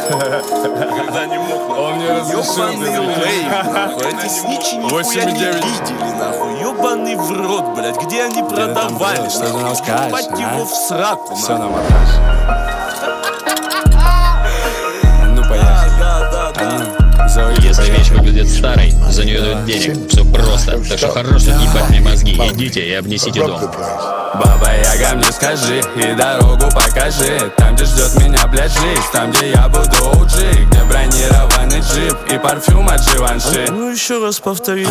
Когда не мог. Он мне разрешил. Эти сничи нихуя не видели, нахуй. Ёбаный в рот, блядь. Где они продавали? Что ты нам скажешь, Ебать его в сраку, Все нахуй. нам откажешь. Ну поехали. Если вещь выглядит старой, за нее дают денег. Все просто. Так что хорош тут ебать мне мозги. Идите и обнесите дом. Баба Яга, мне скажи и дорогу покажи. Там, где ждет меня, блядь, жизнь. Там, где я буду OG. Где бронированный джип и парфюм от Живанши. Ну еще раз повтори.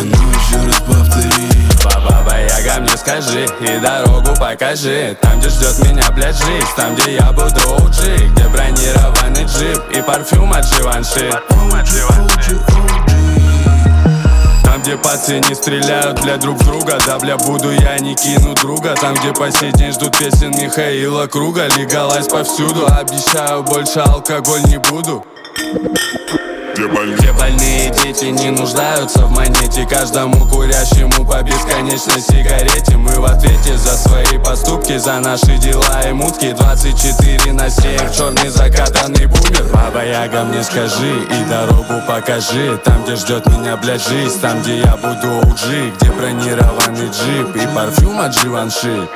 Баба Яга, мне скажи и дорогу покажи. Там, где ждет меня, блядь, жизнь. Там, где я буду OG. Где бронированный джип и парфюм от Живанши. Там, где пацы не стреляют для друг друга. Да, бля, буду я, не кину друга. Там, где по сей день ждут песен Михаила Круга. Легалайз повсюду, обещаю, больше алкоголь не буду. Где больные дети не нуждаются в монете. Каждому курящему по бесконечной сигарете. Мы в ответе за свои поступки, за наши дела и мутки. 24/7, черный закатанный бумер. Баба Яга, мне скажи и дорогу покажи. Там, где ждет меня, блядь, жизнь. Там, где я буду OG. Где бронированный джип и парфюм от Живанши.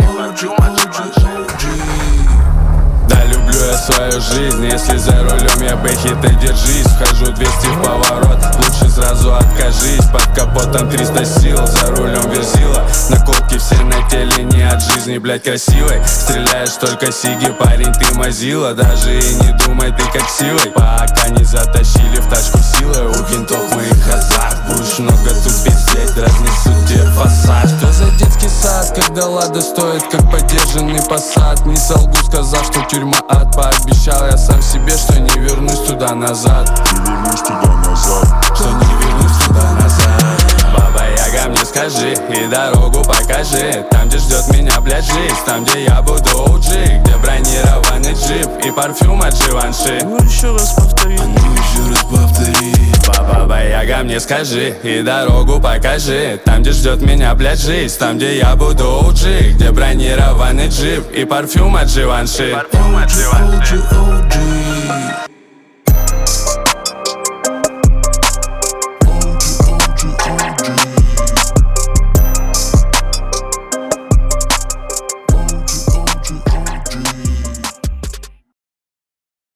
Да, люблю я свою жизнь. Если за рулем я бэхи, ты держись. Вхожу 200 в поворот, лучше сразу откажись. Под капотом 300 сил, за рулем верзила. Наколки все на теле не от жизни, блядь, красивой. Стреляешь только сиги, парень, ты мазила. Даже и не думай, ты как силой. Пока не затащили в тачку силой. У кентов моих азарт. Будешь много тут пиздеть, разнесут тебе фасад. Что за детский сад, когда лада стоит, как подержанный посад. Не солгу, сказав, что тюрьма ад. Пообещал я сам себе, что не вернусь туда назад. Что не вернусь туда назад. Баба Яга, мне скажи и дорогу покажи. Там, где ждет меня, блядь, жизнь. Там, где я буду OG. Где бронированный джип и парфюм от Живанши. Ну еще раз повтори. Баба Яга, мне скажи и дорогу покажи. Там, где ждет меня, блядь, жизнь. Там, где я буду OG. Где бронированный джип и парфюм от Живанши.